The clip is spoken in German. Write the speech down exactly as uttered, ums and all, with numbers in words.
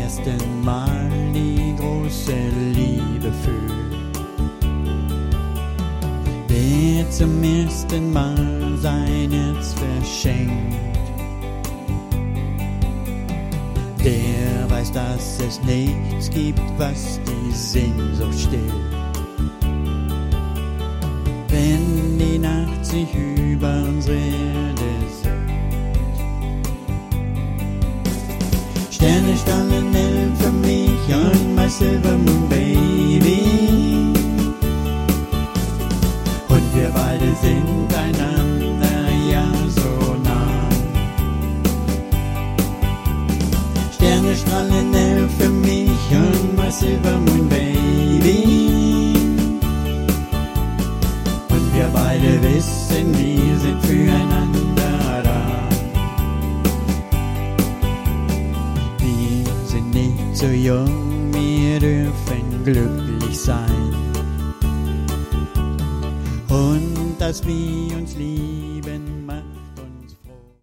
ersten Mal die große Liebe fühlt, der zum ersten Mal sein Herz verschenkt, der weiß, dass es nichts gibt, was die Sehnsucht stillt. Wenn die Nacht sich über unsere Erde senkt. Sterne standen hell für mich und my Silver Moon Baby. Und wir beide sind einander ja so nah. Sterne strahlen hell für mich und my Silver Moon Baby. Wir beide wissen, wir sind füreinander da. Wir sind nicht so jung, wir dürfen glücklich sein. Und dass wir uns lieben, macht